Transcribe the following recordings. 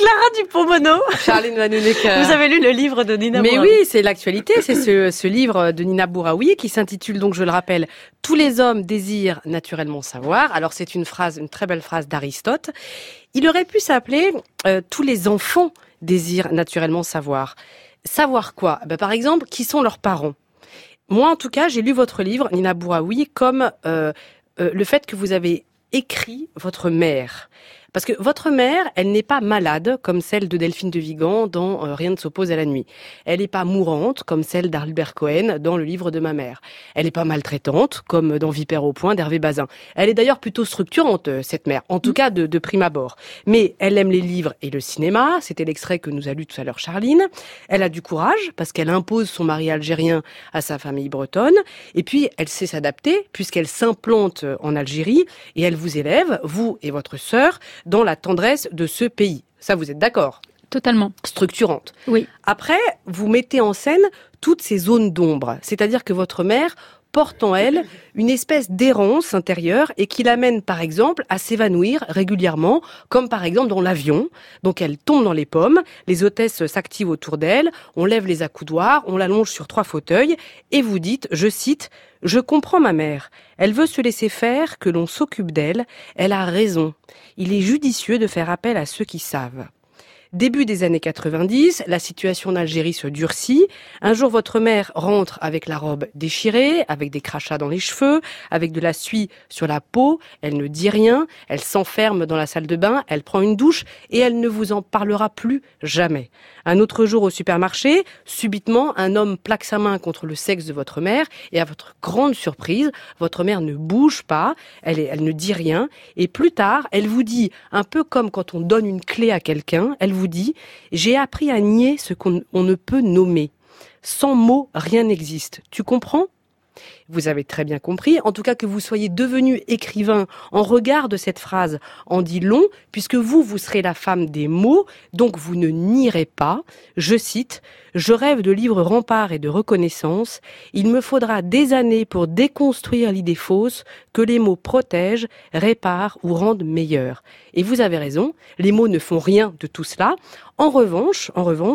Clara Dupont-Moreau. Charline Vanhoenack. Vous avez lu le livre de Nina Bouraoui. Mais oui, c'est l'actualité. C'est ce livre de Nina Bouraoui qui s'intitule donc, je le rappelle, Tous les hommes désirent naturellement savoir. Alors c'est une très belle phrase d'Aristote. Il aurait pu s'appeler Tous les enfants désirent naturellement savoir. Savoir quoi? Par exemple, qui sont leurs parents? Moi, en tout cas, j'ai lu votre livre, Nina Bouraoui, comme le fait que vous avez écrit votre mère. Parce que votre mère, elle n'est pas malade comme celle de Delphine de Vigan dans Rien ne s'oppose à la nuit. Elle n'est pas mourante comme celle d'Albert Cohen dans Le livre de ma mère. Elle n'est pas maltraitante comme dans Vipère au point d'Hervé Bazin. Elle est d'ailleurs plutôt structurante, cette mère, en tout cas de prime abord. Mais elle aime les livres et le cinéma, c'était l'extrait que nous a lu tout à l'heure Charline. Elle a du courage parce qu'elle impose son mari algérien à sa famille bretonne. Et puis, elle sait s'adapter puisqu'elle s'implante en Algérie et elle vous élève, vous et votre sœur, dans la tendresse de ce pays. Ça, vous êtes d'accord? Totalement. Structurante. Oui. Après, vous mettez en scène toutes ces zones d'ombre. C'est-à-dire que votre mère porte en elle une espèce d'errance intérieure et qui l'amène, par exemple, à s'évanouir régulièrement, comme par exemple dans l'avion. Donc elle tombe dans les pommes, les hôtesses s'activent autour d'elle, on lève les accoudoirs, on l'allonge sur 3 fauteuils et vous dites, je cite, « Je comprends ma mère. Elle veut se laisser faire, que l'on s'occupe d'elle. Elle a raison. Il est judicieux de faire appel à ceux qui savent. » Début des années 90, la situation en Algérie se durcit. Un jour, votre mère rentre avec la robe déchirée, avec des crachats dans les cheveux, avec de la suie sur la peau. Elle ne dit rien, elle s'enferme dans la salle de bain, elle prend une douche et elle ne vous en parlera plus jamais. Un autre jour au supermarché, subitement, un homme plaque sa main contre le sexe de votre mère et à votre grande surprise, votre mère ne bouge pas, elle ne dit rien et plus tard, elle vous dit, un peu comme quand on donne une clé à quelqu'un, elle vous dit « J'ai appris à nier ce qu'on ne peut nommer. Sans mots, rien n'existe. Tu comprends ?» Vous avez très bien compris. En tout cas, que vous soyez devenu écrivain en regard de cette phrase en dit long, puisque vous serez la femme des mots, donc vous ne nierez pas. Je cite, « Je rêve de livres remparts et de reconnaissance. Il me faudra des années pour déconstruire l'idée fausse que les mots protègent, réparent ou rendent meilleurs. » Et vous avez raison, les mots ne font rien de tout cela. En revanche,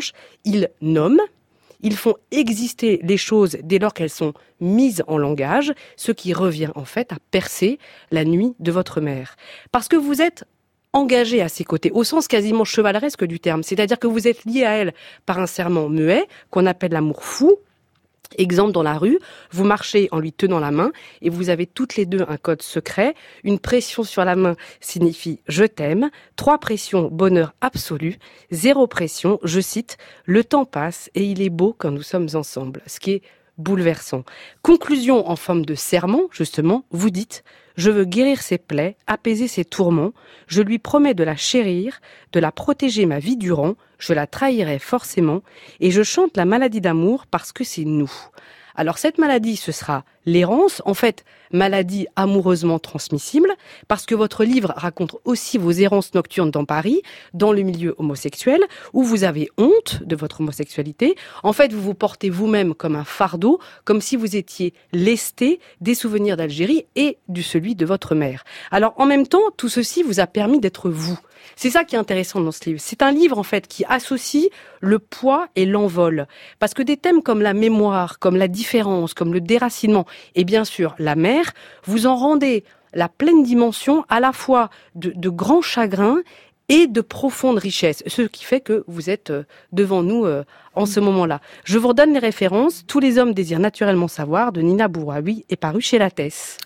ils nomment. Ils font exister les choses dès lors qu'elles sont mises en langage, ce qui revient en fait à percer la nuit de votre mère. Parce que vous êtes engagé à ses côtés, au sens quasiment chevaleresque du terme, c'est-à-dire que vous êtes lié à elle par un serment muet, qu'on appelle l'amour fou. Exemple dans la rue, vous marchez en lui tenant la main et vous avez toutes les deux un code secret. Une pression sur la main signifie « je t'aime ». 3 pressions, bonheur absolu. 0 pression, je cite, « le temps passe et il est beau quand nous sommes ensemble ». Ce qui est bouleversant. Conclusion en forme de serment, justement, vous dites « je veux guérir ses plaies, apaiser ses tourments. Je lui promets de la chérir, de la protéger ma vie durant. Je la trahirai forcément et je chante la maladie d'amour parce que c'est nous. » Alors cette maladie, ce sera l'errance, en fait, maladie amoureusement transmissible, parce que votre livre raconte aussi vos errances nocturnes dans Paris, dans le milieu homosexuel, où vous avez honte de votre homosexualité. En fait, vous vous portez vous-même comme un fardeau, comme si vous étiez lesté des souvenirs d'Algérie et du celui de votre mère. Alors en même temps, tout ceci vous a permis d'être vous. C'est ça qui est intéressant dans ce livre. C'est un livre, en fait, qui associe le poids et l'envol. Parce que des thèmes comme la mémoire, comme la différence, comme le déracinement, et bien sûr la mère, vous en rendez la pleine dimension à la fois de grand chagrin et de profonde richesse. Ce qui fait que vous êtes devant nous en ce moment-là. Je vous redonne les références. Tous les hommes désirent naturellement savoir de Nina Bouraoui est paru chez Lattès.